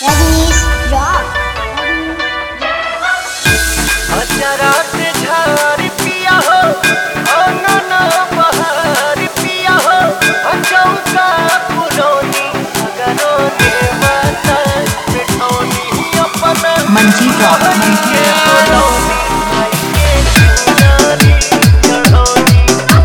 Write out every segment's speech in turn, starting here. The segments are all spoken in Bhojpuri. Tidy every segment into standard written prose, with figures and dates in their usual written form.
Rajnish Rock. अचरा से झाड़ पिया हो आंगन बहार पिया हो चौका पुरौनी अगरो ने माता बिठौनी अपना मंजी रॉक के पुरौनी भाई के चुनारी चढ़ौनी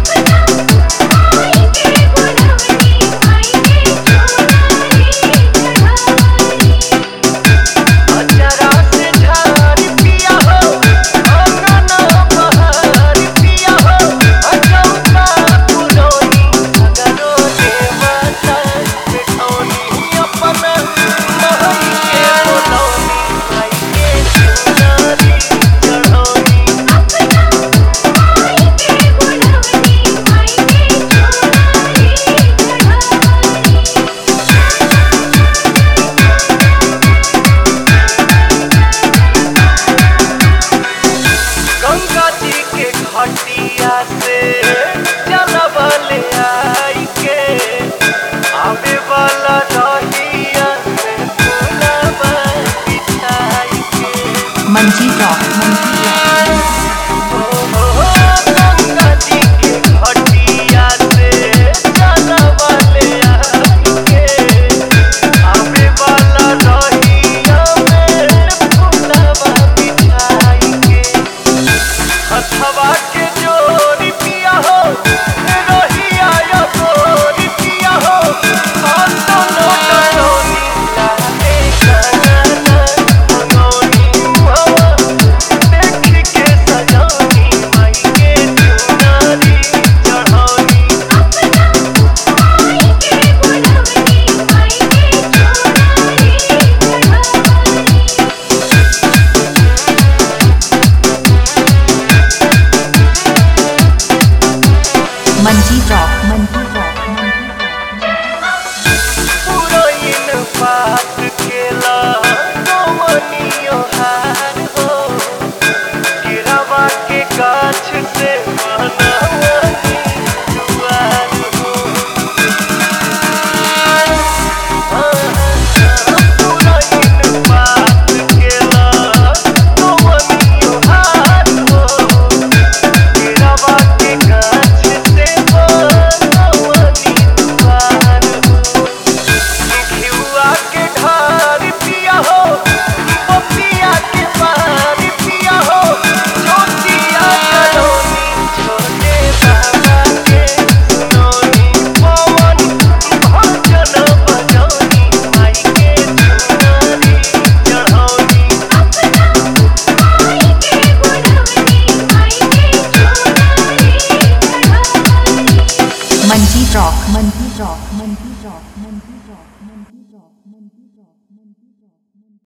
अचरा से झाड़ पिया हो आंगन बहार पिया हो चौका पुरौनी अगरो ने माता बिठौनी अपना भाई के पुरौनी भाई के चुनारी चढ़ौनी गंगा जी के घाटिया से चलबले आई के आवे वाला रहिया से फूलबा बिछाई के मंजी रॉक गंगा जी के घाटिया से चलबले आई के आवे वाला रहिया में फूलबा बिछाई के हथवा के जोरी पिया हो रोहिया या गोरी पिया हो आंदो नो डरोनी लाले गाना मंगोनी हवा देख के सजौनी माई के चुनारी चढ़ौनी मंजी रॉक पुरैन पात केला गोवनियो हार हो गिरवा के गाछ से बनवनी दुआर हो पुरैन पात केला गोवनियो हार हो गिरवा के गाछ से बनवनी दुआर हो घिउआ के ढार पिया हो पपिया के पार पिया हो छोटिया चढ़ौनी छोटे बाबा के सुनौनी पवन भजन बजौनी माई के चुनारी चढ़ौनी मंजी रॉक